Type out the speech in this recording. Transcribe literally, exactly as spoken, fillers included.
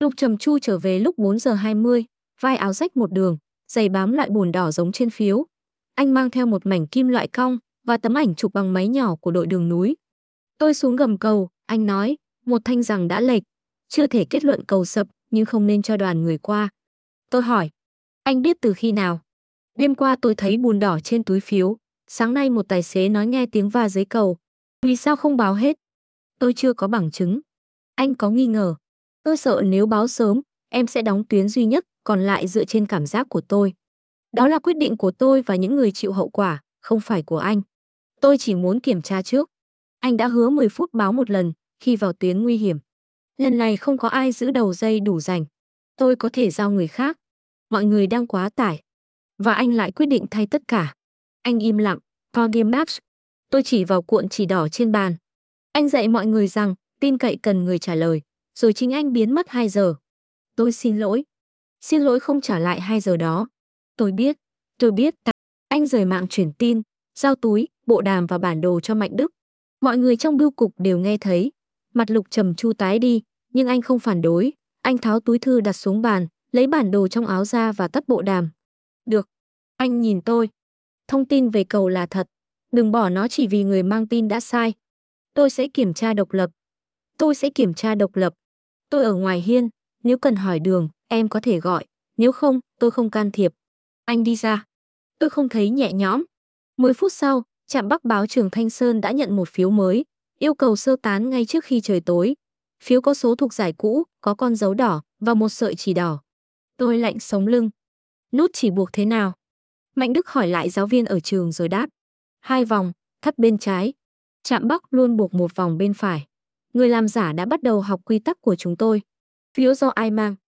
Lục Trầm Chu trở về lúc bốn giờ hai mươi, vai áo rách một đường, giày bám lại bùn đỏ giống trên phiếu. Anh mang theo một mảnh kim loại cong và tấm ảnh chụp bằng máy nhỏ của đội đường núi. Tôi xuống gầm cầu, anh nói, một thanh rằng đã lệch, chưa thể kết luận cầu sập nhưng không nên cho đoàn người qua. Tôi hỏi, anh biết từ khi nào? Đêm qua tôi thấy bùn đỏ trên túi phiếu, sáng nay một tài xế nói nghe tiếng va dưới cầu. Vì sao không báo hết? Tôi chưa có bằng chứng. Anh có nghi ngờ. Tôi sợ nếu báo sớm, em sẽ đóng tuyến duy nhất, còn lại dựa trên cảm giác của tôi. Đó là quyết định của tôi và những người chịu hậu quả, không phải của anh. Tôi chỉ muốn kiểm tra trước. Anh đã hứa mười phút báo một lần, khi vào tuyến nguy hiểm. Lần này không có ai giữ đầu dây đủ rành. Tôi có thể giao người khác. Mọi người đang quá tải. Và anh lại quyết định thay tất cả. Anh im lặng, Podium Max. Tôi chỉ vào cuộn chỉ đỏ trên bàn. Anh dạy mọi người rằng, tin cậy cần người trả lời. Rồi chính anh biến mất hai giờ. Tôi xin lỗi. Xin lỗi không trả lại hai giờ đó. Tôi biết, tôi biết. Anh rời mạng truyền tin, giao túi, bộ đàm và bản đồ cho Mạnh Đức. Mọi người trong bưu cục đều nghe thấy. Mặt Lục Trầm Chu tái đi, nhưng anh không phản đối. Anh tháo túi thư đặt xuống bàn, lấy bản đồ trong áo ra và tắt bộ đàm. Được. Anh nhìn tôi. Thông tin về cầu là thật. Đừng bỏ nó chỉ vì người mang tin đã sai. Tôi sẽ kiểm tra độc lập. Tôi sẽ kiểm tra độc lập. Tôi ở ngoài hiên, nếu cần hỏi đường, em có thể gọi. Nếu không, tôi không can thiệp. Anh đi ra. Tôi không thấy nhẹ nhõm. mười phút sau, trạm Bắc báo Trường Thanh Sơn đã nhận một phiếu mới, yêu cầu sơ tán ngay trước khi trời tối. Phiếu có số thuộc giải cũ, có con dấu đỏ và một sợi chỉ đỏ. Tôi lạnh sống lưng. Nút chỉ buộc thế nào? Mạnh Đức hỏi lại giáo viên ở trường rồi đáp. Hai vòng, thắt bên trái. Trạm Bắc luôn buộc một vòng bên phải. Người làm giả đã bắt đầu học quy tắc của chúng tôi. Phiếu do ai mang?